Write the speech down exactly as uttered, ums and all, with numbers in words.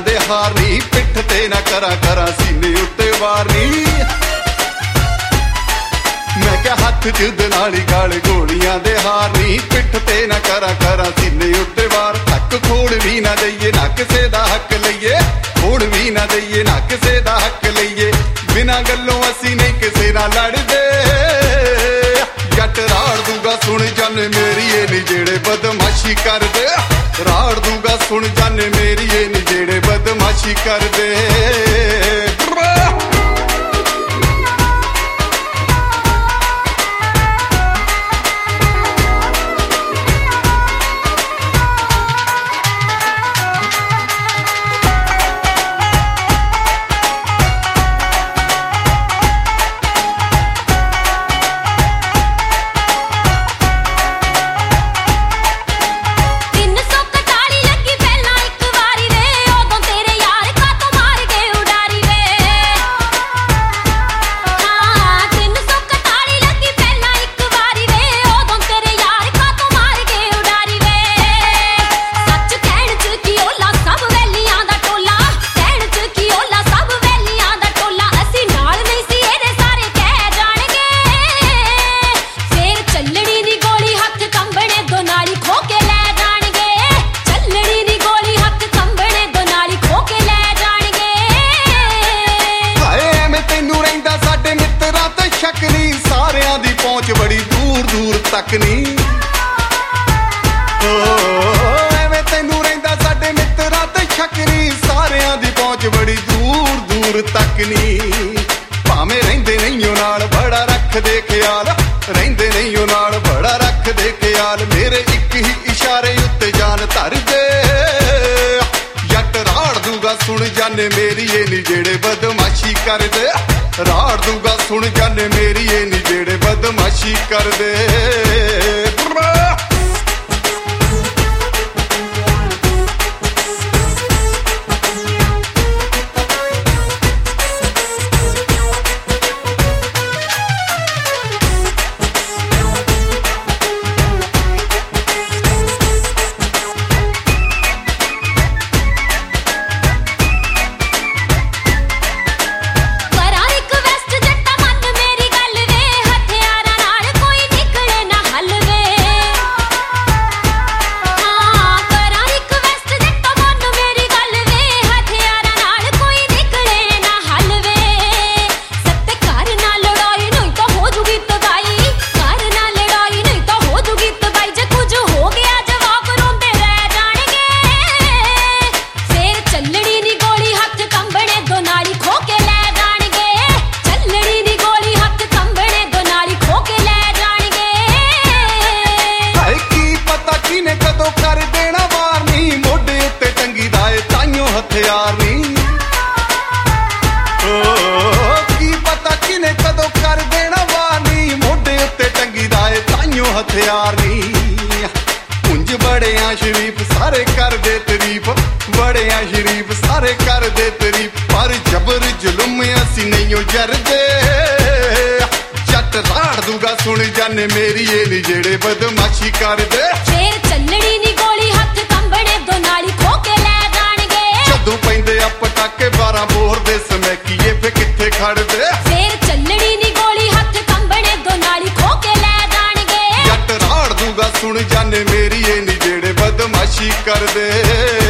दे हार नी पिठ ते ना करा करा सीने उत्ते वार नी मैं क्या हाथ च दनाली गाल गोलियां दे हार नी पिठ ते ना करा करा सीने उत्ते वार हक खोड़ भी ना दईए ना किसे दा हक लईए खोड़ भी ना दईए ना किसे दा हक लईए बिना गल्लों असी नहीं किसे ना लड़दे जट राड़ दूंगा सुन जाने मेरी ये नी जेड़े बदमाशी कर दे राड़ दूंगा सुन जाने मेरी ये नी जेड़े बदमाशी कर दे बड़ी दूर दूर तक नी एवें तैनू रहिंदा साडे मित्तरां ते शक नी सारियां दी पहुंच बड़ी दूर दूर तक नी भावें रहिंदे नहीं नाल बड़ा रख दे ख्याल रहिंदे नहीं नाल बड़ा रख दे ख्याल मेरे एक ही इशारे उत्ते जान धर दे जट राड़ दूंगा सुन जाने मेरी ये नी जेड़े बदमाशी कर दे राड़ दूंगा सुन जाने मेरी ये नी जेड़े बदमाशी कर दे हथियार नी की पता किने कदों कर देना वानी मोढे उत्ते टंगी दाए ताइयों हथियार नी उंज बड़े आ शरीफ सारे कर दे तारीफ बड़े आ शरीफ सारे कर दे तारीफ पर जबर जुल्म असी नहीं जरदे जट राड़ दूंगा सुन जाने मेरी ये नी जेड़े बदमाशी कर दे शेर चलड़ी नी गोली हथ कंबने दो नाली खो के ले जाणगे जदों पैंदे आ पटाके बारह बोर दे समय कीए फे किथे खड़ दे शेर चलड़ी नी गोली हथ कंबने दो नाली खो के ले जाणगे जट राड़ दूंगा सुन जाने मेरी ये नी जेड़े बदमाशी कर दे।